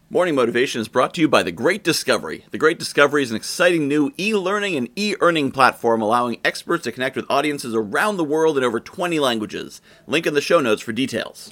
Morning Motivation is brought to you by The Great Discovery. The Great Discovery is an exciting new e-learning and e-earning platform allowing experts to connect with audiences around the world in over 20 languages. Link in the show notes for details.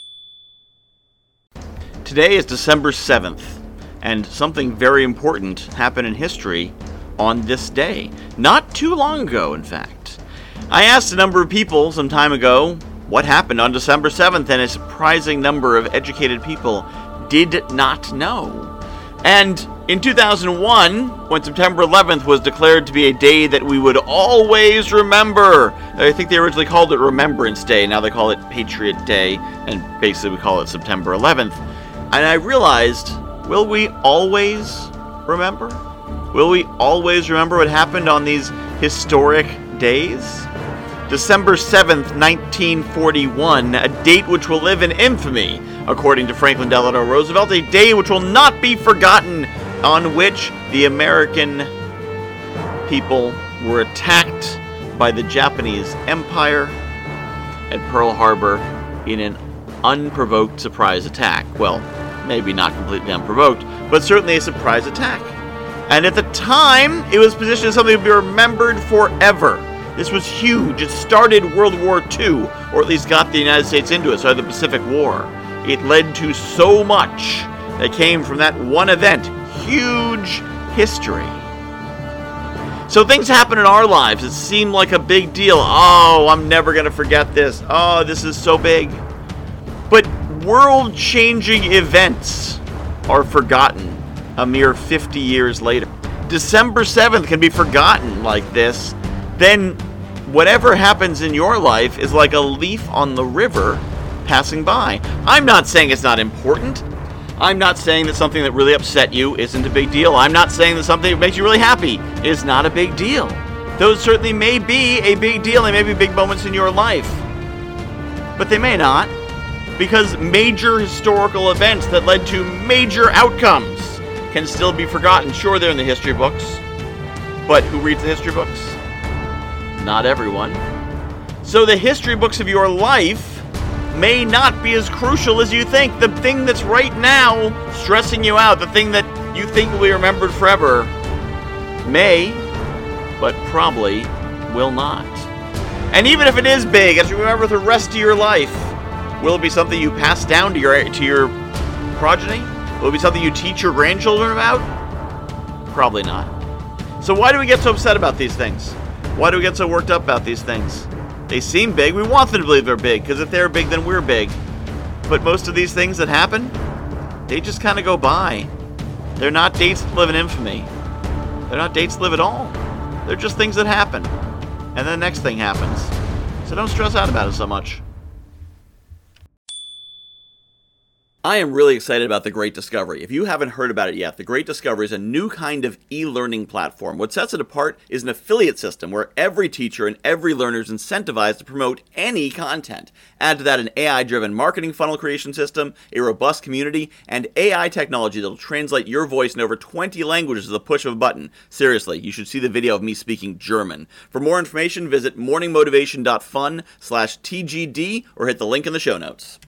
Today is December 7th, and something very important happened in history on this day. Not too long ago, in fact. I asked a number of people some time ago what happened on December 7th, and a surprising number of educated people did not know. And in 2001, when September 11th was declared to be a day that we would always remember, I think they originally called it Remembrance Day, now they call it Patriot Day, and basically we call it September 11th. And I realized, will we always remember? Will we always remember what happened on these historic days? December 7th, 1941, a date which will live in infamy, according to Franklin Delano Roosevelt, a day which will not be forgotten, on which the American people were attacked by the Japanese Empire at Pearl Harbor in an unprovoked surprise attack. Well, maybe not completely unprovoked, but certainly a surprise attack. And at the time, it was positioned as something to be remembered forever. This was huge. It started World War II, or at least got the United States into it, so the Pacific War. It led to so much that came from that one event. Huge history. So things happen in our lives that seem like a big deal. Oh, I'm never going to forget this. Oh, this is so big. But world-changing events are forgotten a mere 50 years later. December 7th can be forgotten like this, then whatever happens in your life is like a leaf on the river passing by. I'm not saying it's not important. I'm not saying that something that really upset you isn't a big deal. I'm not saying that something that makes you really happy is not a big deal. Those certainly may be a big deal. They may be big moments in your life. But they may not, because major historical events that led to major outcomes can still be forgotten. Sure, they're in the history books, but who reads the history books? Not everyone. So the history books of your life may not be as crucial as you think. The thing that's right now stressing you out, the thing that you think will be remembered forever, may, but probably will not. And even if it is big, as you remember the rest of your life, will it be something you pass down to your progeny? Will it be something you teach your grandchildren about? Probably not. So why do we get so upset about these things? Why do we get so worked up about these things? They seem big. We want them to believe they're big, because if they're big, then we're big. But most of these things that happen, they just kind of go by. They're not dates that live in infamy. They're not dates that live at all. They're just things that happen. And then the next thing happens. So don't stress out about it so much. I am really excited about The Great Discovery. If you haven't heard about it yet, The Great Discovery is a new kind of e-learning platform. What sets it apart is an affiliate system where every teacher and every learner is incentivized to promote any content. Add to that an AI-driven marketing funnel creation system, a robust community, and AI technology that will translate your voice in over 20 languages with a push of a button. Seriously, you should see the video of me speaking German. For more information, visit morningmotivation.fun/TGD or hit the link in the show notes.